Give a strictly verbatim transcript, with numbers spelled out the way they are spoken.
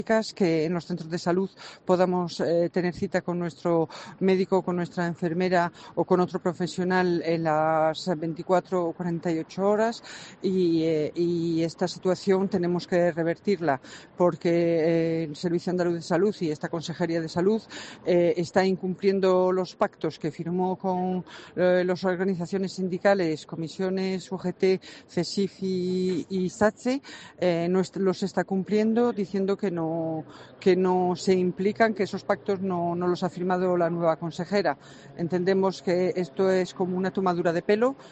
que en los centros de salud podamos eh, tener cita con nuestro médico, con nuestra enfermera o con otro profesional en las veinticuatro o cuarenta y ocho horas y, eh, y esta situación tenemos que revertirla porque eh, el Servicio Andaluz de Salud y esta Consejería de Salud eh, está incumpliendo los pactos que firmó con eh, las organizaciones sindicales, comisiones U G T, CESIF y, y SATSE, eh, no los está cumpliendo diciendo que no que no se implican, que esos pactos no, no los ha firmado la nueva consejera. Entendemos que esto es como una tomadura de pelo